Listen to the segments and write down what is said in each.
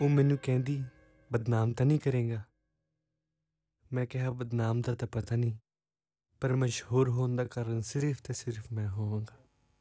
ਉਹ ਮੈਨੂੰ ਕਹਿੰਦੀ ਬਦਨਾਮ ਤਾਂ ਨਹੀਂ ਕਰੇਗਾ। ਮੈਂ ਕਿਹਾ ਬਦਨਾਮ ਦਾ ਤਾਂ ਪਤਾ ਨਹੀਂ, ਪਰ ਮਸ਼ਹੂਰ ਹੋਣ ਦਾ ਕਾਰਨ ਸਿਰਫ ਤੇ ਸਿਰਫ ਮੈਂ ਹੋਵਾਂਗਾ।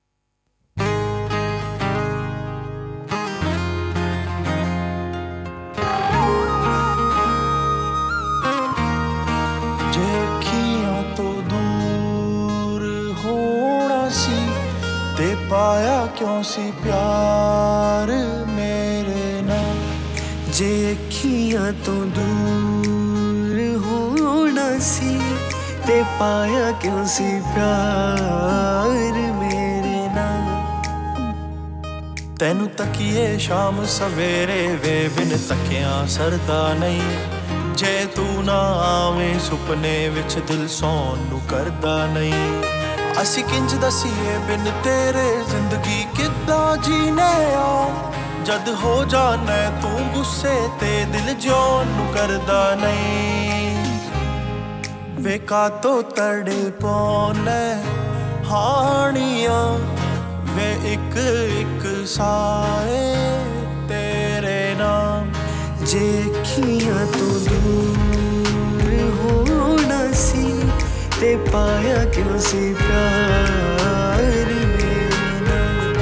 ਜੇ ਅੱਖੀਆਂ ਤੋਂ ਦੂਰ ਹੋਣਾ ਸੀ ਤੇ ਪਾਇਆ ਕਿਉਂ ਸੀ ਪਿਆਰ ਮੇਰੇ ਨਾਲ। ਜੇ ਅੱਖੀਆਂ ਤੋਂ ਦੂਰ ਹੋਣਾ ਸੀ ਤੇ ਪਾਇਆ ਕਿਉਂ ਸੀ ਪਿਆਰ ਮੇਰੇ ਨਾਲ। ਤੈਨੂੰ ਤੱਕੀਏ ਸ਼ਾਮ ਸਵੇਰੇ ਵੇ ਬਿਨ ਤੱਕਿਆਂ ਸਰਦਾ ਨਹੀਂ। ਜੇ ਤੂੰ ਨਾ ਆਵੇਂ ਸੁਪਨੇ ਵਿੱਚ ਦਿਲ ਸੌਣ ਨੂੰ ਕਰਦਾ ਨਹੀਂ। ਅਸੀਂ ਕਿੰਜ ਦਸੀਏ ਬਿਨ ਤੇਰੇ ਜ਼ਿੰਦਗੀ ਕਿੱਦਾਂ ਜੀਨੇ ਆ। ਜਦ ਹੋ ਜਾਣਾ ਤੂੰ ਗੁੱਸੇ ਤੇ ਦਿਲ ਜਿਉਣ ਨੂੰ ਕਰਦਾ ਨਹੀਂ। ਵੇ ਕਾਤੋਂ ਤੜਪਾਉਣੇ ਹਾਣੀਆਂ ਵੇ ਇੱਕ ਇੱਕ ਸਾਏ ਤੇਰੇ ਨਾਮ। ਜੇ ਅੱਖੀਆਂ ਤੋਂ ਦੂਰ ਹੋਣਾ ਸੀ ਤੇ ਪਾਇਆ ਕਿਉਂ ਸੀ ਪਿਆਰ ਮੇਰੇ ਨਾਲ।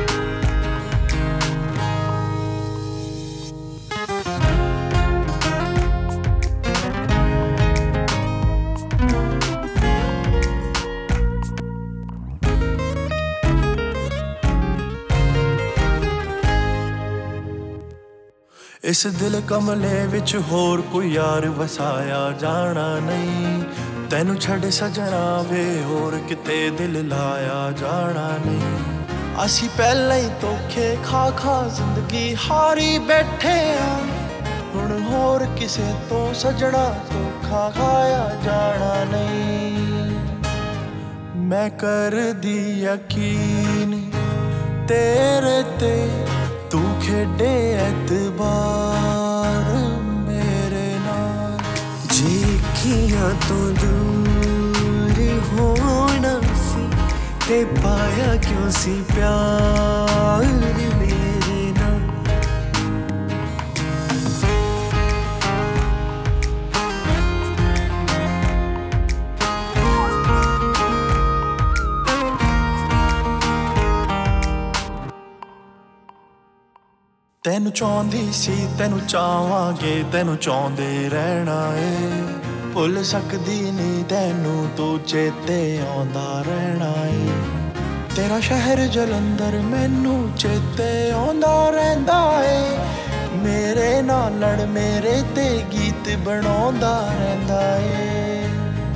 ਇਸ ਦਿਲ ਕਮਲੇ ਵਿੱਚ ਹੋਰ ਕੋਈ ਯਾਰ ਵਸਾਇਆ ਜਾਣਾ ਨਹੀਂ। ਤੈਨੂੰ ਛੱਡ ਸਜਣਾ ਵੇ ਹੋਰ ਕਿਤੇ ਦਿਲ ਲਾਇਆ ਜਾਣਾ ਨਹੀਂ। ਅਸੀਂ ਪਹਿਲਾਂ ਹੀ ਧੋਖੇ ਖਾ ਖਾ ਜ਼ਿੰਦਗੀ ਹਾਰੀ ਬੈਠੇ ਆ। ਹੁਣ ਹੋਰ ਕਿਸੇ ਤੋਂ ਸਜਣਾ ਧੋਖਾ ਖਾਇਆ ਜਾਣਾ ਨਹੀਂ। ਮੈਂ ਕਰਦੀ ਯਕੀਨ ਤੇਰੇ ਤੇ ਤੂੰ ਖੇਡੇ ਐਤਬਾਰ ਮੇਰੇ ਨਾਲ। ਜੇ ਅੱਖੀਆਂ ਤੋਂ ਦੂਰ ਹੋਣਾ ਸੀ ਤੇ ਪਾਇਆ ਕਿਉਂ ਸੀ ਪਿਆਰ ਮੇਰੇ ਨਾਲ। ਤੈਨੂੰ ਚਾਹੁੰਦੀ ਸੀ ਤੈਨੂੰ ਚਾਹਾਂਗੇ ਤੈਨੂੰ ਚਾਹੁੰਦੇ ਰਹਿਣਾ ਏ। ਭੁੱਲ ਸਕਦੀ ਨਹੀਂ ਤੈਨੂੰ ਤੂੰ ਚੇਤੇ ਆਉਂਦਾ ਰਹਿਣਾ ਏ। ਤੇਰਾ ਸ਼ਹਿਰ ਜਲੰਧਰ ਮੈਨੂੰ ਚੇਤੇ ਆਉਂਦਾ ਰਹਿੰਦਾ ਏ। ਮੇਰੇ ਨਾਲ ਲੜ ਮੇਰੇ ਤੇ ਗੀਤ ਬਣਾਉਂਦਾ ਰਹਿੰਦਾ ਏ।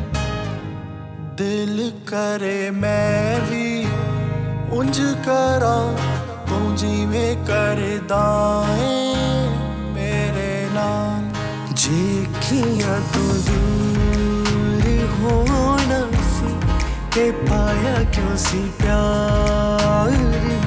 ਦਿਲ ਕਰੇ ਮੈਂ ਵੀ ਉਂਝ ਕਰਾਂ ਤੂੰ ਜਿਵੇਂ ਕਰਦਾ ਏ ਮੇਰੇ ਨਾਲ। ਜੇ ਅੱਖੀਆਂ ਤੋਂ ਦੂਰ ਹੋਣਾ ਸੀ ਤੇ ਪਾਇਆ ਕਿਉਂ ਸੀ ਪਿਆਰ